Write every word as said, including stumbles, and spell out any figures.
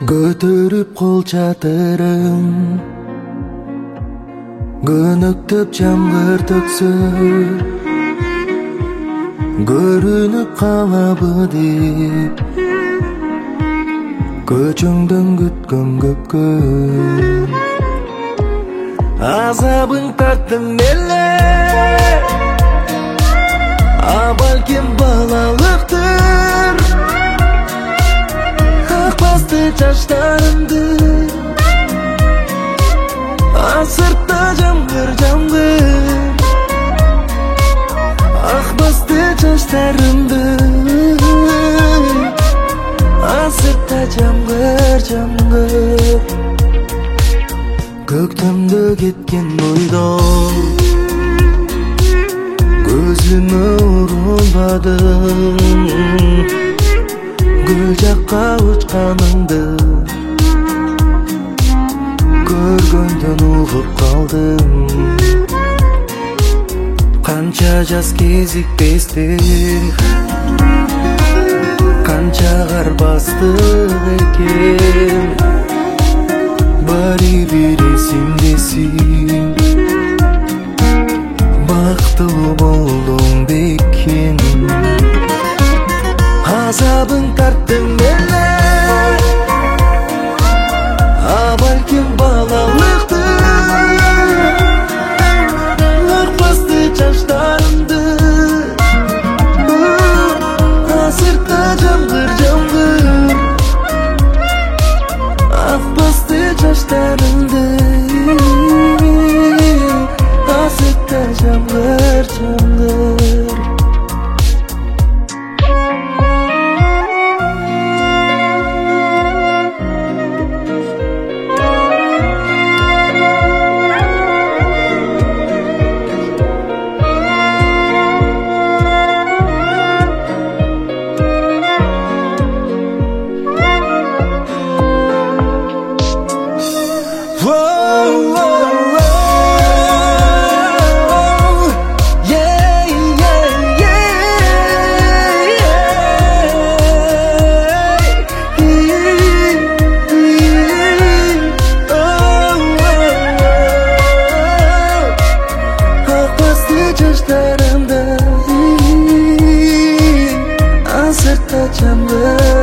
Көтөрүп кол чатырым, көнөктөп жамгыр төксө, көрүнүп калабы деп, көчөңдөн күткөн көккө. Азабың тарттың эле, а балким балалыктыр. Ак басты чачтарымды, а сыртта жамгыр жамгыр. Ак басты чачтарымды, а сыртта жамгыр жамгыр. Көктөмдө кеткен бойдон көзүмө урулбадым, гүл жакка учканыңды көргөндөн угуп калдым. Канча жаз кезикпестик, канча кар бастык экен, баары бир эсимдесин, бактылуу болдуң бекем. Азабың тарттың эле, а балким балалыктыр. Ак басты чачтарымды, а сыртта жамгыр жамгыр. Ак басты чачтарымды, а сыртта жамгыр жамгыр. Çaclarımda, asırta çamlar.